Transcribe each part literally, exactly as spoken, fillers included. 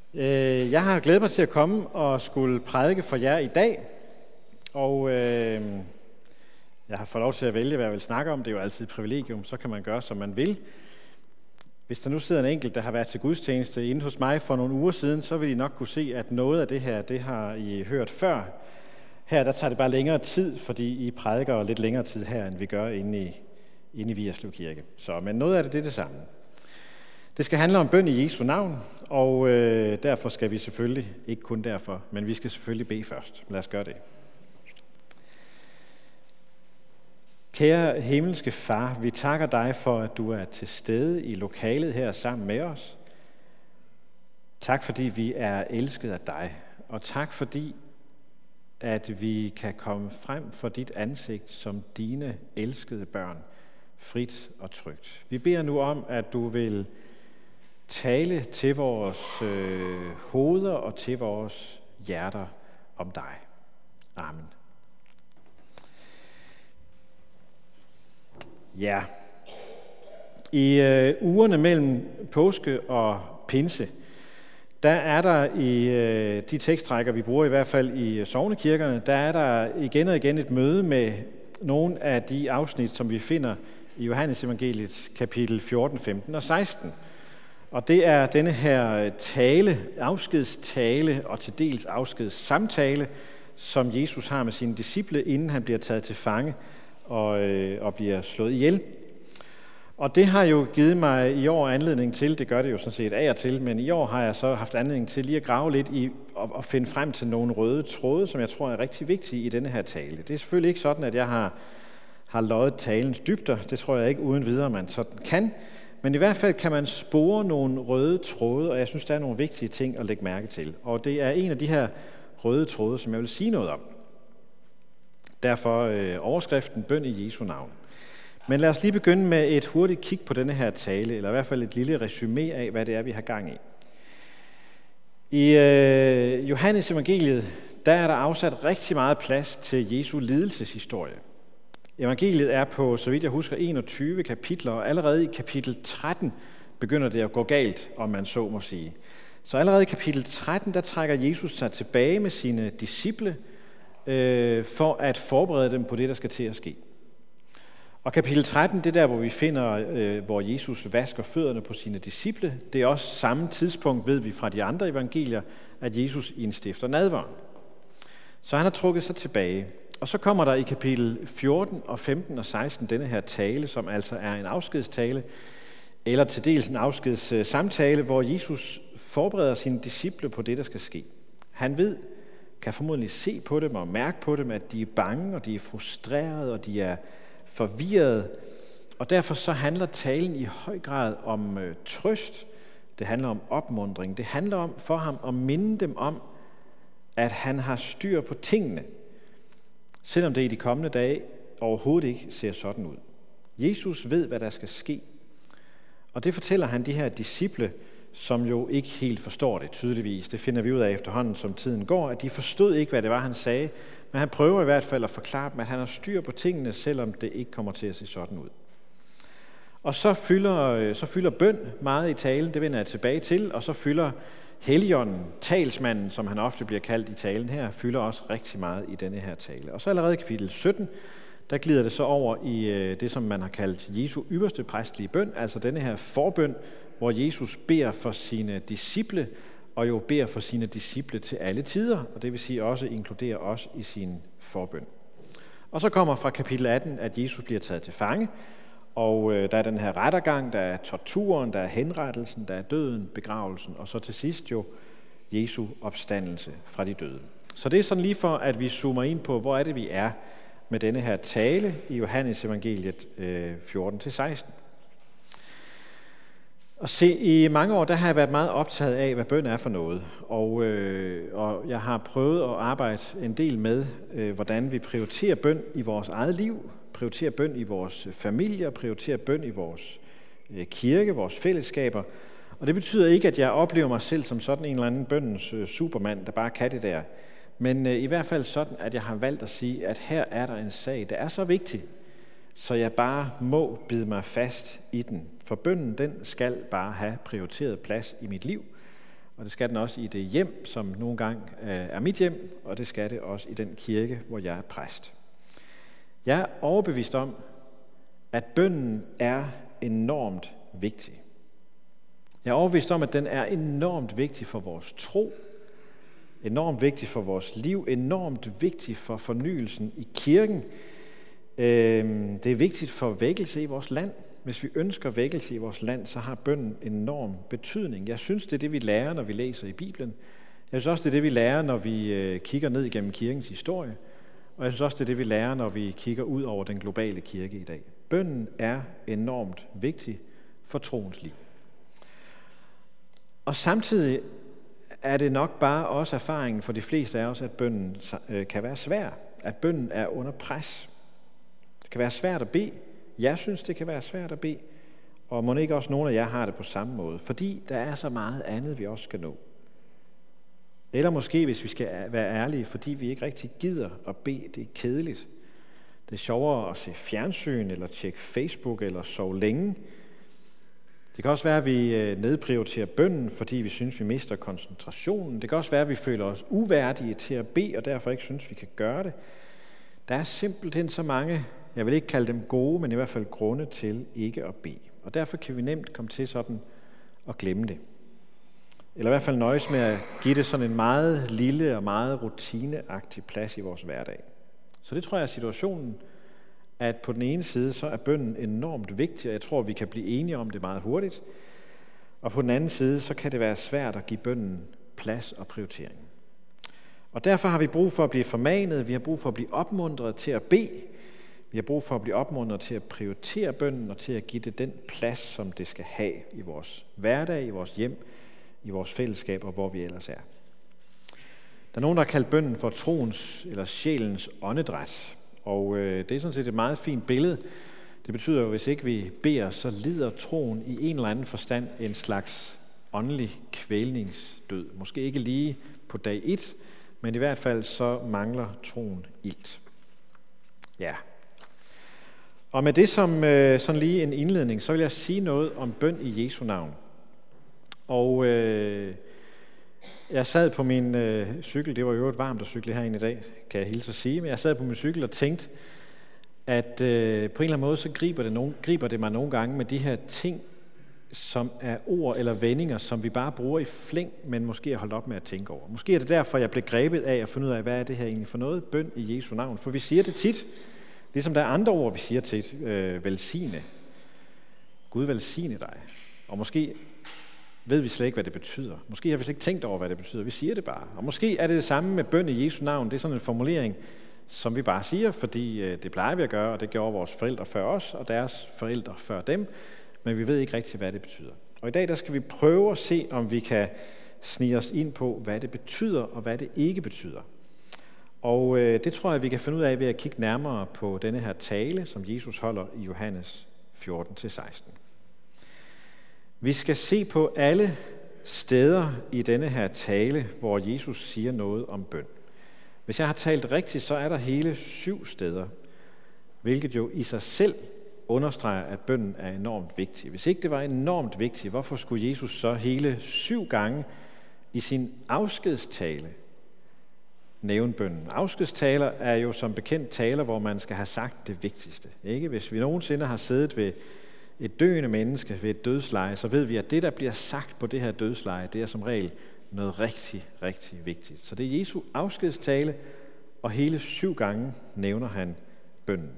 Jeg har glædet mig til at komme og skulle prædike for jer i dag, og øh, jeg har fået lov til at vælge, hvad jeg vil snakke om. Det er jo altid et privilegium, så kan man gøre, som man vil. Hvis der nu sidder en enkelt, der har været til gudstjeneste inde hos mig for nogle uger siden, så vil I nok kunne se, at noget af det her, det har I hørt før. Her der tager det bare længere tid, fordi I prædiker lidt længere tid her, end vi gør inde i, inde i Vigerslev Kirke. Så, men noget af det, det er det samme. Det skal handle om bøn i Jesu navn, og øh, derfor skal vi selvfølgelig, ikke kun derfor, men vi skal selvfølgelig bede først. Lad os gøre det. Kære himmelske Far, vi takker dig for, at du er til stede i lokalet her sammen med os. Tak fordi vi er elsket af dig, og tak fordi, at vi kan komme frem for dit ansigt som dine elskede børn, frit og trygt. Vi beder nu om, at du vil tale til vores øh, hoveder og til vores hjerter om dig. Amen. Ja, i øh, ugerne mellem påske og pinse, der er der i øh, de tekstrækker, vi bruger i hvert fald i sognekirkerne, der er der igen og igen et møde med nogle af de afsnit, som vi finder i Johannes evangeliet kapitel fjorten, femten og seksten. Og det er denne her tale, afskedstale og til dels afskedssamtale, som Jesus har med sine disciple, inden han bliver taget til fange og, øh, og bliver slået ihjel. Og det har jo givet mig i år anledning til, det gør det jo sådan set af og til, men i år har jeg så haft anledning til lige at grave lidt i og, og finde frem til nogle røde tråde, som jeg tror er rigtig vigtige i denne her tale. Det er selvfølgelig ikke sådan, at jeg har, har løjet talens dybder, det tror jeg ikke uden videre, man sådan kan. Men i hvert fald kan man spore nogle røde tråde, og jeg synes, der er nogle vigtige ting at lægge mærke til. Og det er en af de her røde tråde, som jeg vil sige noget om. Derfor øh, overskriften bøn i Jesu navn. Men lad os lige begynde med et hurtigt kig på denne her tale, eller i hvert fald et lille resumé af, hvad det er, vi har gang i. I øh, Johannes evangeliet, der er der afsat rigtig meget plads til Jesu lidelseshistorie. Evangeliet er på, så vidt jeg husker, enogtyve kapitler, og allerede i kapitel tretten begynder det at gå galt, om man så må sige. Så allerede i kapitel tretten, der trækker Jesus sig tilbage med sine disciple, øh, for at forberede dem på det, der skal til at ske. Og kapitel tretten, det er der, hvor vi finder, øh, hvor Jesus vasker fødderne på sine disciple. Det er også samme tidspunkt, ved vi fra de andre evangelier, at Jesus indstifter nadveren. Så han har trukket sig tilbage. Og så kommer der i kapitel fjorten og femten og seksten denne her tale, som altså er en afskedstale, eller til dels en afskedssamtale, hvor Jesus forbereder sine disciple på det, der skal ske. Han ved, kan formodentlig se på dem og mærke på dem, at de er bange, og de er frustrerede, og de er forvirrede. Og derfor så handler talen i høj grad om øh, trøst. Det handler om opmuntring. Det handler om for ham at minde dem om, at han har styr på tingene, selvom det i de kommende dage overhovedet ikke ser sådan ud. Jesus ved, hvad der skal ske. Og det fortæller han de her disciple, som jo ikke helt forstår det tydeligvis. Det finder vi ud af efterhånden, som tiden går, at de forstod ikke, hvad det var, han sagde, men han prøver i hvert fald at forklare dem, at han har styr på tingene, selvom det ikke kommer til at se sådan ud. Og så fylder, så fylder bøn meget i talen, det vender jeg tilbage til, og så fylder Helligånden, talsmanden, som han ofte bliver kaldt i talen her, fylder også rigtig meget i denne her tale. Og så allerede i kapitel sytten, der glider det så over i det, som man har kaldt Jesu ypperste præstelige bøn, altså denne her forbøn, hvor Jesus beder for sine disciple, og jo beder for sine disciple til alle tider, og det vil sige også inkluderer os i sin forbøn. Og så kommer fra kapitel atten, at Jesus bliver taget til fange, og øh, der er den her rettergang, der er torturen, der er henrettelsen, der er døden, begravelsen, og så til sidst jo Jesu opstandelse fra de døde. Så det er sådan lige for, at vi zoomer ind på, hvor er det, vi er med denne her tale i Johannes evangeliet øh, fjorten til seksten. Og se, i mange år, der har jeg været meget optaget af, hvad bøn er for noget. Og, øh, og jeg har prøvet at arbejde en del med, øh, hvordan vi prioriterer bøn i vores eget liv, prioriterer bøn i vores familier, prioriterer bøn i vores øh, kirke, vores fællesskaber. Og det betyder ikke, at jeg oplever mig selv som sådan en eller anden bønnens øh, supermand, der bare kan det der. Men øh, i hvert fald sådan, at jeg har valgt at sige, at her er der en sag, der er så vigtig, så jeg bare må bide mig fast i den. For bønnen, den skal bare have prioriteret plads i mit liv. og det skal den også i det hjem, som nogle gange er mit hjem, og det skal det også i den kirke, hvor jeg er præst. Jeg er overbevist om, at bønnen er enormt vigtig. Jeg er overbevist om, at den er enormt vigtig for vores tro, enormt vigtig for vores liv, enormt vigtig for fornyelsen i kirken. Det er vigtigt for vækkelse i vores land. Hvis vi ønsker vækkelse i vores land, så har bønnen enorm betydning. Jeg synes, det er det, vi lærer, når vi læser i Bibelen. Jeg synes også, det er det, vi lærer, når vi kigger ned igennem kirkens historie. Og jeg synes også, det er det, vi lærer, når vi kigger ud over den globale kirke i dag. Bønnen er enormt vigtig for troens liv. Og samtidig er det nok bare også erfaringen for de fleste af os, at bønnen kan være svær. At bønnen er under pres. Det kan være svært at bede. Jeg synes, det kan være svært at bede. Og må ikke også nogen af jer har det på samme måde. Fordi der er så meget andet, vi også skal nå. Eller måske, hvis vi skal være ærlige, fordi vi ikke rigtig gider at bede. Det er kedeligt. Det er sjovere at se fjernsyn, eller tjekke Facebook, eller sove længe. Det kan også være, at vi nedprioriterer bønnen, fordi vi synes, vi mister koncentrationen. Det kan også være, at vi føler os uværdige til at bede, og derfor ikke synes, vi kan gøre det. Der er simpelthen så mange, jeg vil ikke kalde dem gode, men i hvert fald grunde til ikke at bede. Og derfor kan vi nemt komme til sådan at glemme det. Eller i hvert fald nøjes med at give det sådan en meget lille og meget rutineagtig plads i vores hverdag. Så det tror jeg er situationen, at på den ene side, så er bønnen enormt vigtig, og jeg tror, vi kan blive enige om det meget hurtigt. Og på den anden side, så kan det være svært at give bønnen plads og prioritering. Og derfor har vi brug for at blive formanet, vi har brug for at blive opmuntret til at bede, vi har brug for at blive opmuntret til at prioritere bønnen og til at give det den plads, som det skal have i vores hverdag, i vores hjem, i vores fællesskaber, hvor vi ellers er. Der er nogen, der har kaldt bønnen for troens eller sjælens åndedræt. Og øh, det er sådan set et meget fint billede. Det betyder jo, at hvis ikke vi beder, så lider troen i en eller anden forstand en slags åndelig kvælningsdød. Måske ikke lige på dag et, men i hvert fald så mangler troen ilt. Ja. Og med det som øh, sådan lige en indledning, så vil jeg sige noget om bøn i Jesu navn. Og øh, jeg sad på min øh, cykel, det var jo et varmt at cykle herinde i dag, kan jeg hilse at sige, men jeg sad på min cykel og tænkte, at øh, på en eller anden måde, så griber det, nogen, griber det mig nogle gange med de her ting, som er ord eller vendinger, som vi bare bruger i flæng, men måske har holdt op med at tænke over. Måske er det derfor, jeg blev grebet af at finde ud af, hvad er det her egentlig for noget? Bøn i Jesu navn. For vi siger det tit, ligesom der er andre ord, vi siger tit, øh, velsigne. Gud velsigne dig. Og måske ved vi slet ikke, hvad det betyder. Måske har vi slet ikke tænkt over, hvad det betyder. Vi siger det bare. Og måske er det det samme med bøn i Jesu navn. Det er sådan en formulering, som vi bare siger, fordi det plejer vi at gøre, og det gjorde vores forældre før os, og deres forældre før dem. Men vi ved ikke rigtig, hvad det betyder. Og i dag der skal vi prøve at se, om vi kan snige os ind på, hvad det betyder, og hvad det ikke betyder. Og øh, det tror jeg, vi kan finde ud af ved at kigge nærmere på denne her tale, som Jesus holder i Johannes fjorten til seksten. Vi skal se på alle steder i denne her tale, hvor Jesus siger noget om bøn. Hvis jeg har talt rigtigt, så er der hele syv steder, hvilket jo i sig selv understreger, at bønnen er enormt vigtig. Hvis ikke det var enormt vigtigt, hvorfor skulle Jesus så hele syv gange i sin afskedstale nævne bønnen? Afskedstaler er jo som bekendt taler, hvor man skal have sagt det vigtigste. Ikke? Hvis vi nogensinde har siddet ved et døende menneske ved et dødsleje, så ved vi, at det, der bliver sagt på det her dødsleje, det er som regel noget rigtig, rigtig vigtigt. Så det er Jesu afskedstale, og hele syv gange nævner han bønnen.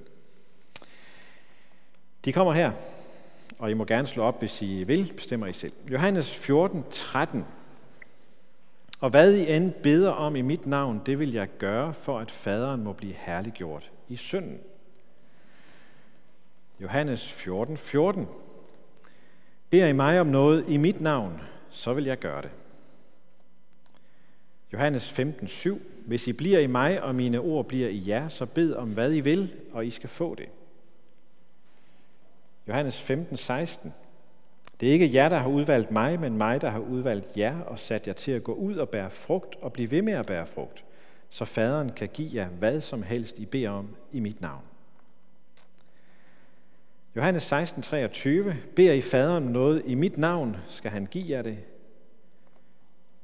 De kommer her, og I må gerne slå op, hvis I vil, bestemmer I selv. Johannes fjorten, tretten. Og hvad I end beder om i mit navn, det vil jeg gøre, for at faderen må blive herliggjort i synden. Johannes fjorten, fjorten. Beder I mig om noget i mit navn, så vil jeg gøre det. Johannes femten, syv. Hvis I bliver i mig, og mine ord bliver i jer, så bed om hvad I vil, og I skal få det. Johannes femten, seksten. Det er ikke jer, der har udvalgt mig, men mig, der har udvalgt jer og sat jer til at gå ud og bære frugt og blive ved med at bære frugt, så faderen kan give jer hvad som helst I beder om i mit navn. Johannes seksten, treogtyve. Beder I faderen noget i mit navn, skal han give jer det.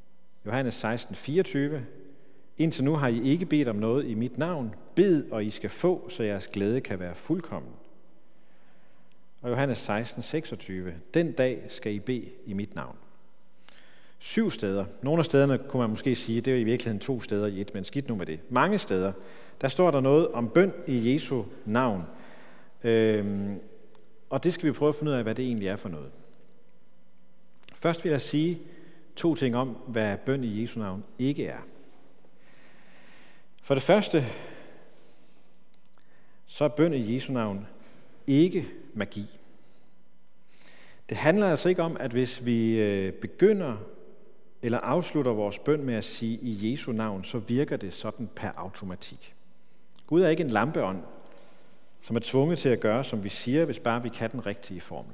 Johannes seksten, fireogtyve. Indtil nu har I ikke bedt om noget i mit navn. Bed, og I skal få, så jeres glæde kan være fuldkommen. Og Johannes seksten, seksogtyve. Den dag skal I bede i mit navn. Syv steder. Nogle af stederne kunne man måske sige, det er i virkeligheden to steder i et, men skidt nu med det. Mange steder, der står der noget om bøn i Jesu navn. Øhm, og det skal vi prøve at finde ud af, hvad det egentlig er for noget. Først vil jeg sige to ting om, hvad bøn i Jesu navn ikke er. For det første, så er bøn i Jesu navn ikke magi. Det handler altså ikke om, at hvis vi begynder eller afslutter vores bøn med at sige i Jesu navn, så virker det sådan per automatik. Gud er ikke en lampeånd, som er tvunget til at gøre, som vi siger, hvis bare vi kan den rigtige formel.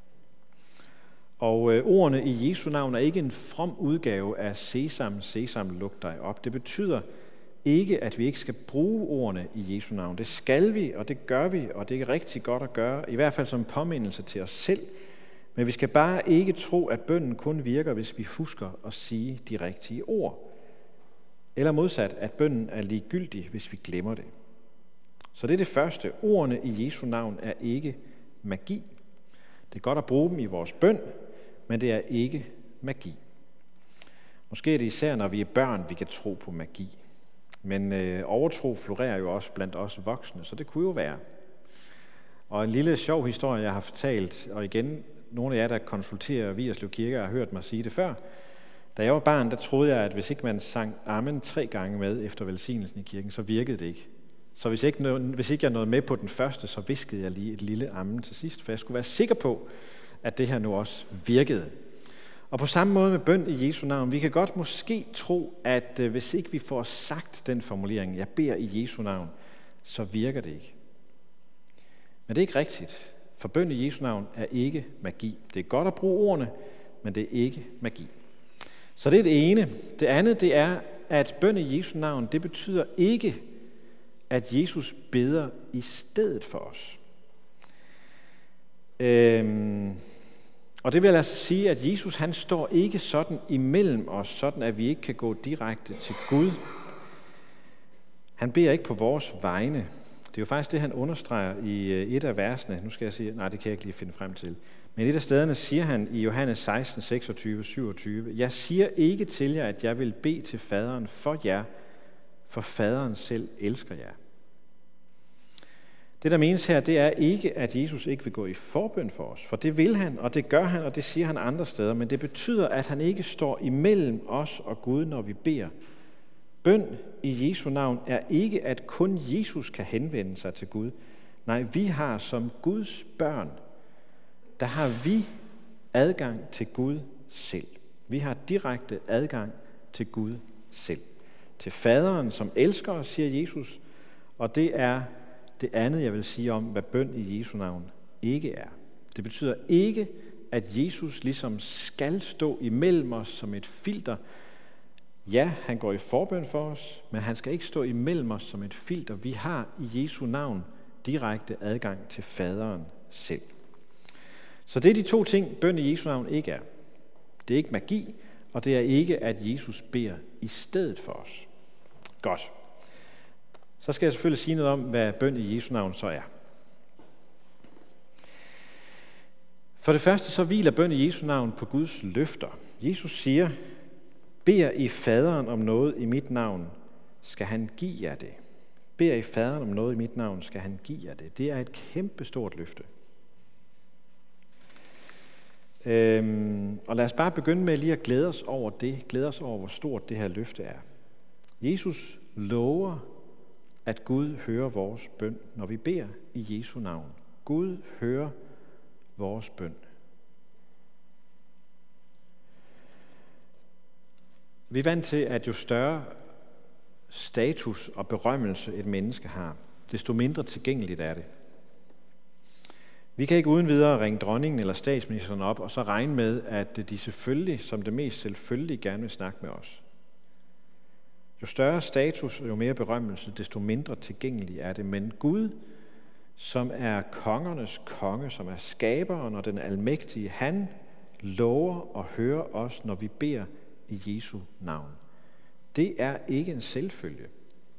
Og øh, ordene i Jesu navn er ikke en from udgave af sesam, sesam, luk dig op. Det betyder ikke, at vi ikke skal bruge ordene i Jesu navn. Det skal vi, og det gør vi, og det er rigtig godt at gøre, i hvert fald som påmindelse til os selv. Men vi skal bare ikke tro, at bønnen kun virker, hvis vi husker at sige de rigtige ord. Eller modsat, at bønnen er ligegyldig, hvis vi glemmer det. Så det er det første. Ordene i Jesu navn er ikke magi. Det er godt at bruge dem i vores bøn, men det er ikke magi. Måske er det især, når vi er børn, vi kan tro på magi. Men øh, overtro florerer jo også blandt os voksne, så det kunne jo være. Og en lille sjov historie, jeg har fortalt, og igen, nogle af jer, der konsulterer Vigerslev Kirke, har hørt mig sige det før. Da jeg var barn, der troede jeg, at hvis ikke man sang amen tre gange med efter velsignelsen i kirken, så virkede det ikke. Så hvis ikke, hvis ikke jeg nåede med på den første, så viskede jeg lige et lille amen til sidst, for jeg skulle være sikker på, at det her nu også virkede. Og på samme måde med bøn i Jesu navn, vi kan godt måske tro, at hvis ikke vi får sagt den formulering, jeg beder i Jesu navn, så virker det ikke. Men det er ikke rigtigt, for bøn i Jesu navn er ikke magi. Det er godt at bruge ordene, men det er ikke magi. Så det er det ene. Det andet, det er, at bøn i Jesu navn, det betyder ikke, at Jesus beder i stedet for os. Øhm, og det vil altså sige, at Jesus han står ikke sådan imellem os, sådan at vi ikke kan gå direkte til Gud. Han beder ikke på vores vegne. Det er jo faktisk det, han understreger i et af versene. Nu skal jeg sige, nej, det kan jeg ikke lige finde frem til. Men et af stederne siger han i Johannes seksten, seksogtyve, syvogtyve, jeg siger ikke til jer, at jeg vil bede til faderen for jer, for faderen selv elsker jer. Det, der menes her, det er ikke, at Jesus ikke vil gå i forbøn for os, for det vil han, og det gør han, og det siger han andre steder, men det betyder, at han ikke står imellem os og Gud, når vi beder. Bøn i Jesu navn er ikke, at kun Jesus kan henvende sig til Gud. Nej, vi har som Guds børn, der har vi adgang til Gud selv. Vi har direkte adgang til Gud selv. Til faderen, som elsker os, siger Jesus, og det er det andet, jeg vil sige om, hvad bøn i Jesu navn ikke er. Det betyder ikke, at Jesus ligesom skal stå imellem os som et filter. Ja, han går i forbøn for os, men han skal ikke stå imellem os som et filter. Vi har i Jesu navn direkte adgang til faderen selv. Så det er de to ting, bøn i Jesu navn ikke er. Det er ikke magi, og det er ikke, at Jesus beder i stedet for os. Godt. Så skal jeg selvfølgelig sige noget om, hvad bøn i Jesu navn så er. For det første så hviler bøn i Jesu navn på Guds løfter. Jesus siger, beder I faderen om noget i mit navn, skal han give jer det. Beder I faderen om noget i mit navn, skal han give jer det. Det er et kæmpestort løfte. Øhm, og lad os bare begynde med lige at glæde os over det. Glæde os over, hvor stort det her løfte er. Jesus lover, at Gud hører vores bøn, når vi beder i Jesu navn. Gud hører vores bøn. Vi er vant til, at jo større status og berømmelse et menneske har, desto mindre tilgængeligt er det. Vi kan ikke uden videre ringe dronningen eller statsministeren op og så regne med, at de selvfølgelig, som det mest selvfølgelig, gerne vil snakke med os. Jo større status og jo mere berømmelse, desto mindre tilgængelig er det. Men Gud, som er kongernes konge, som er skaberen og den almægtige, han lover at høre os, når vi beder i Jesu navn. Det er ikke en selvfølge.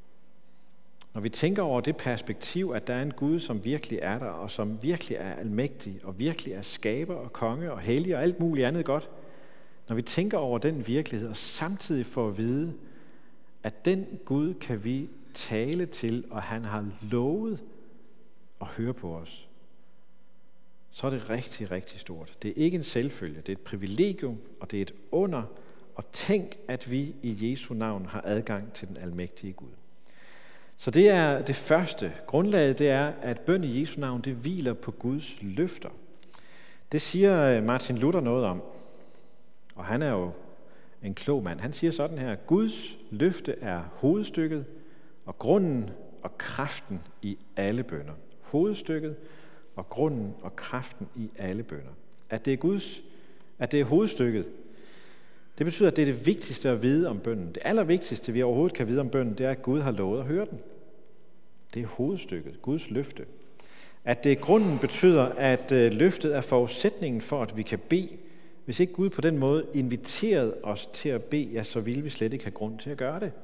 Når vi tænker over det perspektiv, at der er en Gud, som virkelig er der, og som virkelig er almægtig, og virkelig er skaber og konge og hellig og alt muligt andet godt, når vi tænker over den virkelighed, og samtidig får at vide, at den Gud kan vi tale til, og han har lovet at høre på os, så er det rigtig, rigtig stort. Det er ikke en selvfølge, det er et privilegium, og det er et under, og tænk, at vi i Jesu navn har adgang til den almægtige Gud. Så det er det første. Grundlaget det er, at bøn i Jesu navn, det hviler på Guds løfter. Det siger Martin Luther noget om, og han er jo en klog mand. Han siger sådan her: Guds løfte er hovedstykket og grunden og kraften i alle bønner. Hovedstykket og grunden og kraften i alle bønner. At det er Guds, at det er hovedstykket, det betyder, at det er det vigtigste at vide om bønnen. Det allervigtigste, vi overhovedet kan vide om bønnen, det er, at Gud har lovet at høre den. Det er hovedstykket, Guds løfte. At det er grunden betyder, at løftet er forudsætningen for, at vi kan bede. Hvis ikke Gud på den måde inviterede os til at bede, ja, så ville vi slet ikke have grund til at gøre det.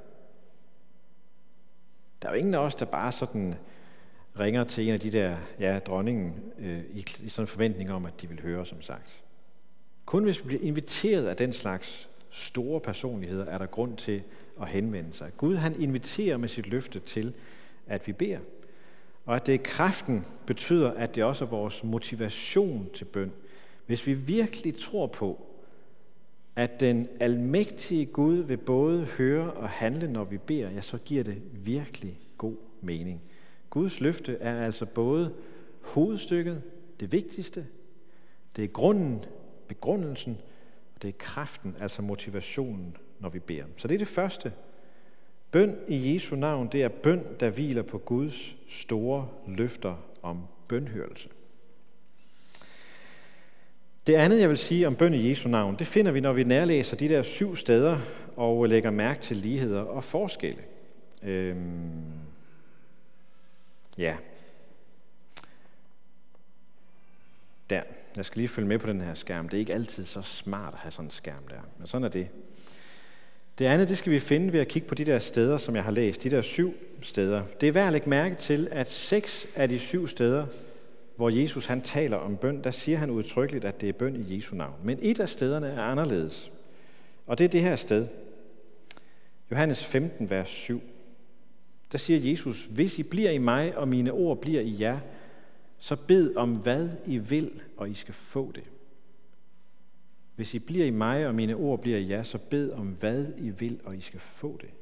Der er jo ingen af os, der bare sådan ringer til en af de der, ja, dronningen, øh, i, i sådan en forventning om, at de vil høre, som sagt. Kun hvis vi bliver inviteret af den slags store personligheder, er der grund til at henvende sig. Gud, han inviterer med sit løfte til, at vi beder. Og at det er kraften, betyder, at det også er vores motivation til bøn. Hvis vi virkelig tror på, at den almægtige Gud vil både høre og handle, når vi beder, ja, så giver det virkelig god mening. Guds løfte er altså både hovedstykket, det vigtigste, det er grunden, begrundelsen, og det er kraften, altså motivationen, når vi beder. Så det er det første. Bøn i Jesu navn, det er bøn, der hviler på Guds store løfter om bønhørelse. Det andet, jeg vil sige om bøn i Jesu navn, det finder vi, når vi nærlæser de der syv steder og lægger mærke til ligheder og forskelle. Øhm, ja. Der. Jeg skal lige følge med på den her skærm. Det er ikke altid så smart at have sådan en skærm der, men sådan er det. Det andet, det skal vi finde ved at kigge på de der steder, som jeg har læst. De der syv steder. Det er værd at lægge mærke til, at seks af de syv steder, hvor Jesus han taler om bøn, der siger han udtrykkeligt, at det er bøn i Jesu navn. Men et af stederne er anderledes. Og det er det her sted. Johannes femten, vers syv. Der siger Jesus: Hvis I bliver i mig, og mine ord bliver i jer, så bed om hvad I vil, og I skal få det. Hvis I bliver i mig, og mine ord bliver i jer, så bed om hvad I vil, og I skal få det.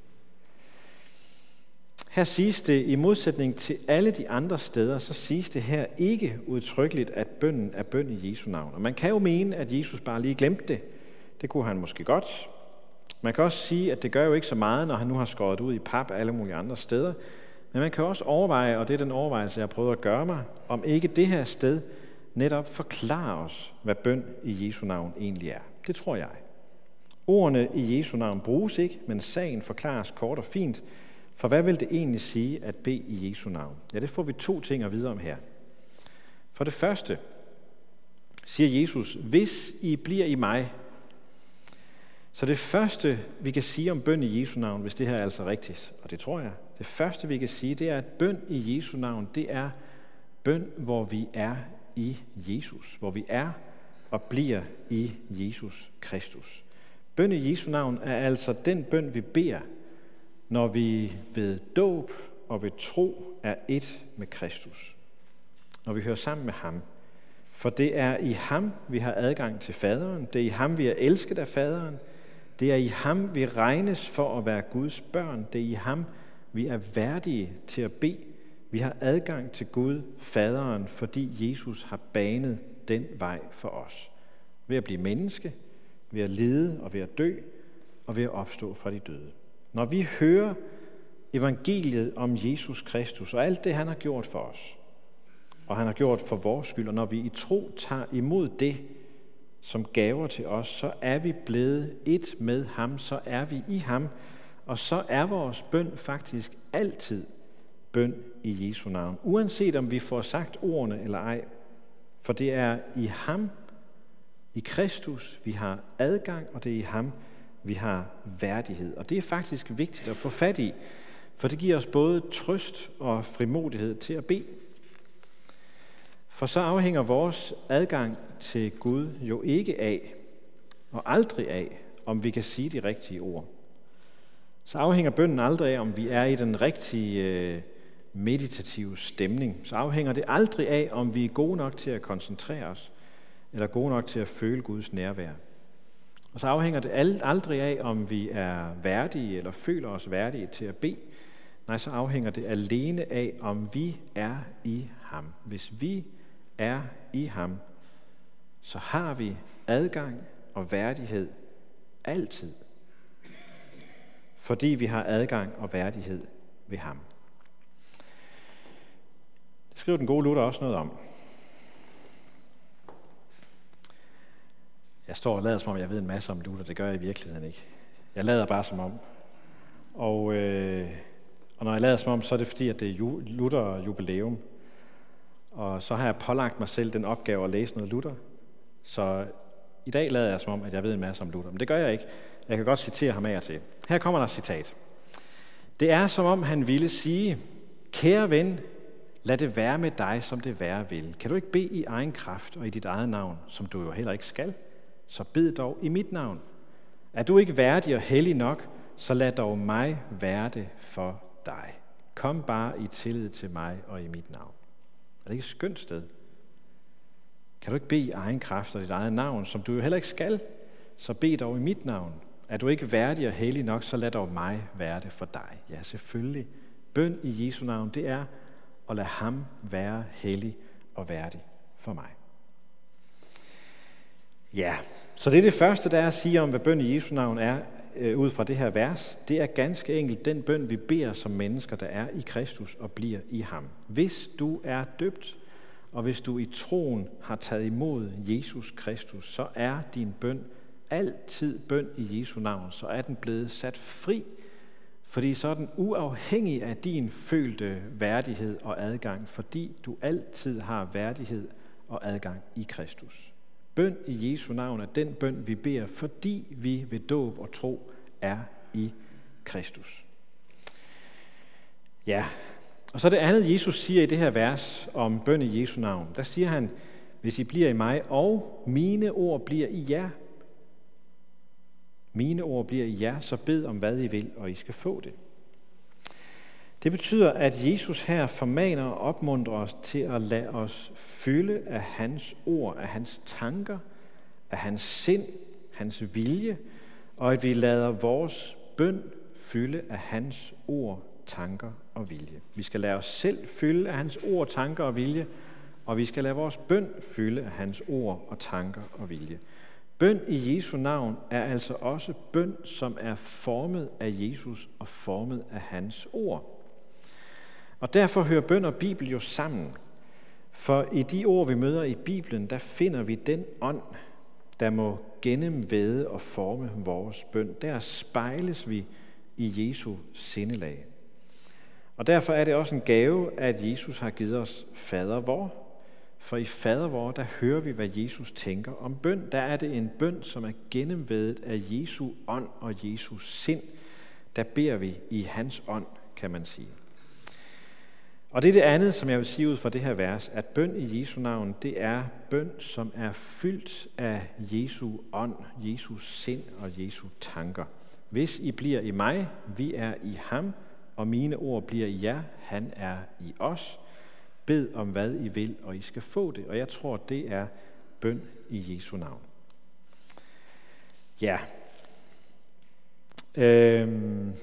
Her siges det, i modsætning til alle de andre steder, så siges det her ikke udtrykkeligt, at bønnen er bøn i Jesu navn. Og man kan jo mene, at Jesus bare lige glemte det. Det kunne han måske godt. Man kan også sige, at det gør jo ikke så meget, når han nu har skåret ud i pap alle mulige andre steder. Men man kan også overveje, og det er den overvejelse, jeg har prøvet at gøre mig, om ikke det her sted netop forklarer os, hvad bøn i Jesu navn egentlig er. Det tror jeg. Ordene i Jesu navn bruges ikke, men sagen forklares kort og fint. For hvad vil det egentlig sige at bede i Jesu navn? Ja, det får vi to ting at vide om her. For det første siger Jesus: Hvis I bliver i mig. Så det første, vi kan sige om bøn i Jesu navn, hvis det her er altså rigtigt, og det tror jeg, det første, vi kan sige, det er, at bøn i Jesu navn, det er bøn, hvor vi er i Jesus. Hvor vi er og bliver i Jesus Kristus. Bøn i Jesu navn er altså den bøn, vi beder, når vi ved dåb og ved tro er ét med Kristus. Når vi hører sammen med ham. For det er i ham, vi har adgang til faderen. Det er i ham, vi er elsket af faderen. Det er i ham, vi regnes for at være Guds børn. Det er i ham, vi er værdige til at bede. Vi har adgang til Gud, faderen, fordi Jesus har banet den vej for os. Ved at blive menneske, ved at lide og ved at dø, og ved at opstå fra de døde. Når vi hører evangeliet om Jesus Kristus og alt det, han har gjort for os, og han har gjort for vores skyld, og når vi i tro tager imod det som gaver til os, så er vi blevet et med ham, så er vi i ham, og så er vores bøn faktisk altid bøn i Jesu navn, uanset om vi får sagt ordene eller ej. For det er i ham, i Kristus, vi har adgang, og det er i ham, vi har værdighed. Og det er faktisk vigtigt at få fat i, for det giver os både trøst og frimodighed til at bede. For så afhænger vores adgang til Gud jo ikke af, og aldrig af, om vi kan sige de rigtige ord. Så afhænger bønnen aldrig af, om vi er i den rigtige meditative stemning. Så afhænger det aldrig af, om vi er gode nok til at koncentrere os, eller gode nok til at føle Guds nærvær. Og så afhænger det aldrig af, om vi er værdige, eller føler os værdige til at bede. Nej, så afhænger det alene af, om vi er i ham. Hvis vi er i ham, så har vi adgang og værdighed altid. Fordi vi har adgang og værdighed ved ham. Det skriver den gode Luther også noget om. Jeg står og lader som om, jeg ved en masse om Luther. Det gør jeg i virkeligheden ikke. Jeg lader bare som om. Og, øh, og når jeg lader som om, så er det fordi, at det er ju, Luther jubilæum. Og så har jeg pålagt mig selv den opgave at læse noget Luther. Så i dag lader jeg som om, at jeg ved en masse om Luther. Men det gør jeg ikke. Jeg kan godt citere ham af og til. Her kommer der et citat. Det er som om han ville sige, kære ven, lad det være med dig, som det være vil. Kan du ikke bede i egen kraft og i dit eget navn, som du jo heller ikke skal? Så bed dog i mit navn. Er du ikke værdig og hellig nok, så lad dog mig være det for dig. Kom bare i tillid til mig og i mit navn. Er det ikke et skønt sted? Kan du ikke bede i egen kraft og dit eget navn, som du jo heller ikke skal? Så bed dog i mit navn. Er du ikke værdig og hellig nok, så lad dog mig være det for dig. Ja, selvfølgelig. Bøn i Jesu navn, det er at lade ham være hellig og værdig for mig. Ja, så det er det første, der er at sige om, hvad bøn i Jesu navn er, øh, ud fra det her vers. Det er ganske enkelt den bøn, vi beder som mennesker, der er i Kristus og bliver i ham. Hvis du er døbt, og hvis du i troen har taget imod Jesus Kristus, så er din bøn altid bøn i Jesu navn, så er den blevet sat fri, fordi så er den uafhængig af din følte værdighed og adgang, fordi du altid har værdighed og adgang i Kristus. Bøn i Jesu navn er den bøn, vi beder, fordi vi ved dåb og tro er i Kristus. Ja, og så det andet, Jesus siger i det her vers om bøn i Jesu navn. Der siger han, hvis I bliver i mig, og mine ord bliver i jer. Mine ord bliver i jer, så bed om hvad I vil, og I skal få det. Det betyder, at Jesus her formaner og opmuntrer os til at lade os fylde af hans ord, af hans tanker, af hans sind, hans vilje, og at vi lader vores bøn fylde af hans ord, tanker og vilje. Vi skal lade os selv fylde af hans ord, tanker og vilje, og vi skal lade vores bøn fylde af hans ord og tanker og vilje. Bøn i Jesu navn er altså også bøn, som er formet af Jesus og formet af hans ord. Og derfor hører bøn og Bibel jo sammen. For i de ord, vi møder i Bibelen, der finder vi den ånd, der må gennemvæde og forme vores bøn. Der spejles vi i Jesu sindelag. Og derfor er det også en gave, at Jesus har givet os fader vor. For i fader vor, der hører vi, hvad Jesus tænker om bøn. Der er det en bøn, som er gennemvædet af Jesu ånd og Jesu sind. Der beder vi i hans ånd, kan man sige. Og det er det andet, som jeg vil sige ud fra det her vers, at bøn i Jesu navn, det er bøn, som er fyldt af Jesu ånd, Jesu sind og Jesu tanker. Hvis I bliver i mig, vi er i ham, og mine ord bliver i jer, han er i os. Bed om hvad I vil, og I skal få det. Og jeg tror, det er bøn i Jesu navn. Ja. Øhm.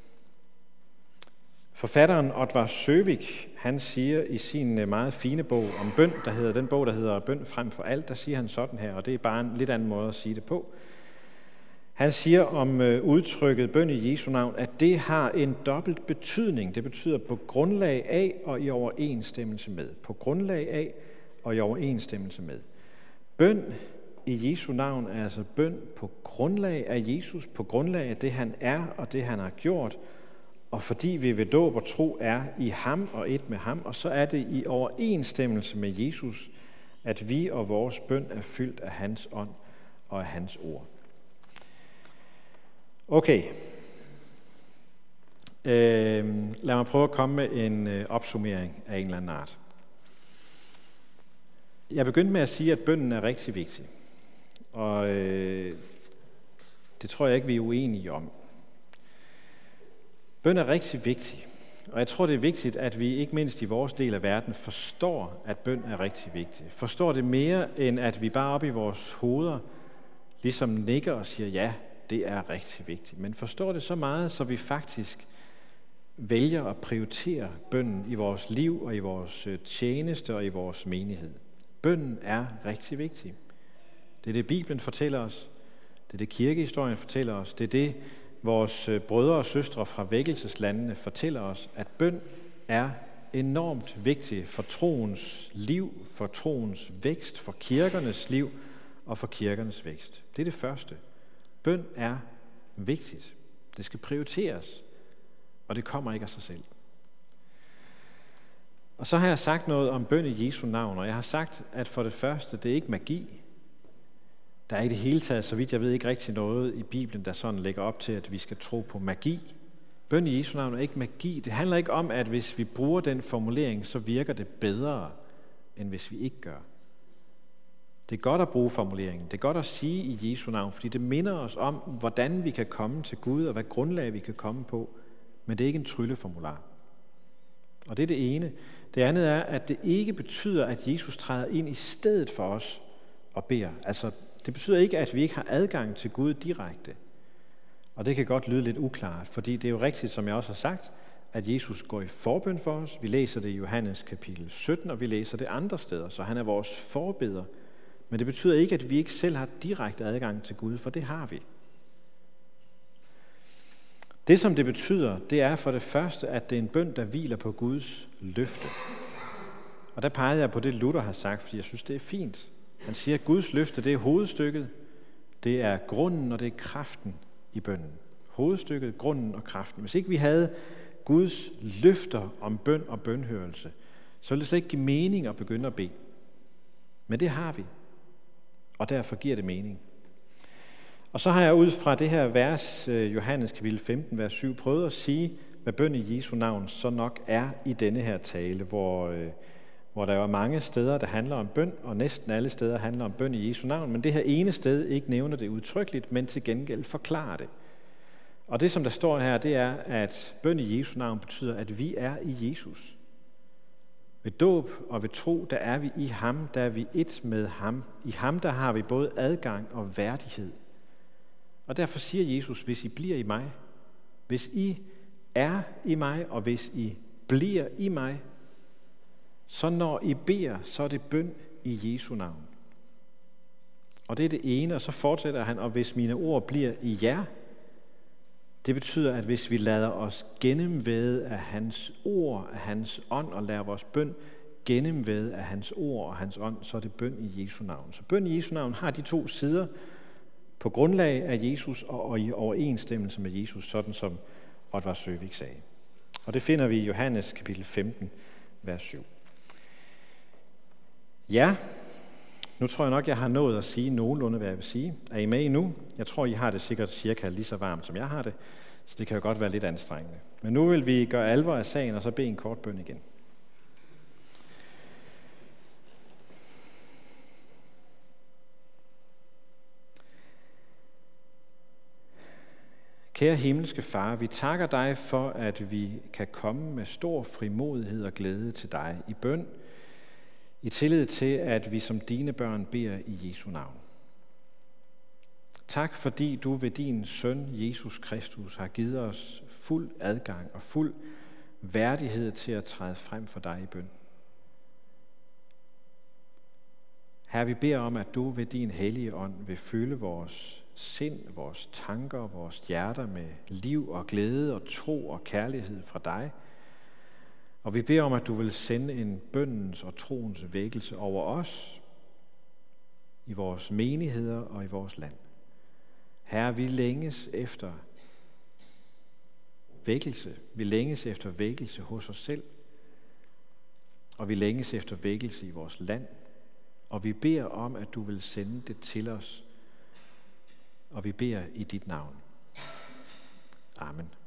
Forfatteren Oddvar Søvik, han siger i sin meget fine bog om bøn, der hedder den bog, der hedder Bøn frem for alt, der siger han sådan her, og det er bare en lidt anden måde at sige det på. Han siger om udtrykket bøn i Jesu navn, at det har en dobbelt betydning. Det betyder på grundlag af og i overensstemmelse med. På grundlag af og i overensstemmelse med. Bøn i Jesu navn er altså bøn på grundlag af Jesus, på grundlag af det, han er og det, han har gjort, og fordi vi ved dåb og tro er i ham og et med ham, og så er det i overensstemmelse med Jesus, at vi og vores bøn er fyldt af hans ånd og af hans ord. Okay. Øh, lad mig prøve at komme med en øh, opsummering af en eller anden art. Jeg begyndte med at sige, at bønnen er rigtig vigtig. Og øh, det tror jeg ikke, vi er uenige om. Bøn er rigtig vigtig. Og jeg tror, det er vigtigt, at vi ikke mindst i vores del af verden forstår, at bøn er rigtig vigtig. Forstår det mere, end at vi bare oppe i vores hoveder ligesom nikker og siger, ja, det er rigtig vigtigt. Men forstår det så meget, så vi faktisk vælger at prioritere bønnen i vores liv og i vores tjeneste og i vores menighed. Bønnen er rigtig vigtig. Det er det, Bibelen fortæller os. Det er det, kirkehistorien fortæller os. Det er det, vores brødre og søstre fra vækkelseslandene fortæller os, at bøn er enormt vigtig for troens liv, for troens vækst, for kirkernes liv og for kirkernes vækst. Det er det første. Bøn er vigtigt. Det skal prioriteres, og det kommer ikke af sig selv. Og så har jeg sagt noget om bøn i Jesu navn, og jeg har sagt, at for det første, det er ikke magi. Der er i det hele taget, så vidt jeg ved, ikke rigtig noget i Bibelen, der sådan lægger op til, at vi skal tro på magi. Bøn i Jesu navn er ikke magi. Det handler ikke om, at hvis vi bruger den formulering, så virker det bedre, end hvis vi ikke gør. Det er godt at bruge formuleringen. Det er godt at sige i Jesu navn, fordi det minder os om, hvordan vi kan komme til Gud, og hvad grundlag vi kan komme på. Men det er ikke en trylleformular. Og det er det ene. Det andet er, at det ikke betyder, at Jesus træder ind i stedet for os og beder. Altså, det betyder ikke, at vi ikke har adgang til Gud direkte. Og det kan godt lyde lidt uklart, fordi det er jo rigtigt, som jeg også har sagt, at Jesus går i forbøn for os. Vi læser det i Johannes kapitel sytten, og vi læser det andre steder, så han er vores forbeder. Men det betyder ikke, at vi ikke selv har direkte adgang til Gud, for det har vi. Det, som det betyder, det er for det første, at det er en bøn, der hviler på Guds løfte. Og der peger jeg på det, Luther har sagt, fordi jeg synes, det er fint. Han siger, at Guds løfte, det er hovedstykket, det er grunden og det er kraften i bønnen. Hovedstykket, grunden og kraften. Hvis ikke vi havde Guds løfter om bøn og bønhørelse, så ville det slet ikke give mening at begynde at bede. Men det har vi, og derfor giver det mening. Og så har jeg ud fra det her vers, Johannes kapitel femten, vers syv, prøvet at sige, hvad bøn i Jesu navn så nok er i denne her tale, hvor, hvor der er mange steder, der handler om bøn, og næsten alle steder handler om bøn i Jesu navn, men det her ene sted ikke nævner det udtrykkeligt, men til gengæld forklarer det. Og det, som der står her, det er, at bøn i Jesu navn betyder, at vi er i Jesus. Ved dåb og ved tro, der er vi i ham, der er vi et med ham. I ham, der har vi både adgang og værdighed. Og derfor siger Jesus, hvis I bliver i mig, hvis I er i mig, og hvis I bliver i mig, så når I beder, så er det bøn i Jesu navn. Og det er det ene, og så fortsætter han, og hvis mine ord bliver i jer, det betyder, at hvis vi lader os gennemvæde af hans ord, af hans ånd, og lader vores bøn gennemvæde af hans ord og hans ånd, så er det bøn i Jesu navn. Så bøn i Jesu navn har de to sider på grundlag af Jesus og i overensstemmelse med Jesus, sådan som Oddvar Søvig sagde. Og det finder vi i Johannes kapitel femten, vers syv. Ja, nu tror jeg nok, jeg har nået at sige nogenlunde, hvad jeg vil sige. Er I med endnu? Jeg tror, I har det sikkert cirka lige så varmt, som jeg har det, så det kan jo godt være lidt anstrengende. Men nu vil vi gøre alvor af sagen, og så bede en kort bøn igen. Kære himmelske Far, vi takker dig for, at vi kan komme med stor frimodighed og glæde til dig i bøn, i tillid til, at vi som dine børn beder i Jesu navn. Tak, fordi du ved din søn, Jesus Kristus, har givet os fuld adgang og fuld værdighed til at træde frem for dig i bøn. Herre, vi beder om, at du ved din hellige ånd vil fylde vores sind, vores tanker, vores hjerter med liv og glæde og tro og kærlighed fra dig. Og vi beder om, at du vil sende en bønnens og troens vækkelse over os, i vores menigheder og i vores land. Herre, vi længes efter vækkelse. Vi længes efter vækkelse hos os selv, og vi længes efter vækkelse i vores land. Og vi beder om, at du vil sende det til os, og vi beder i dit navn. Amen.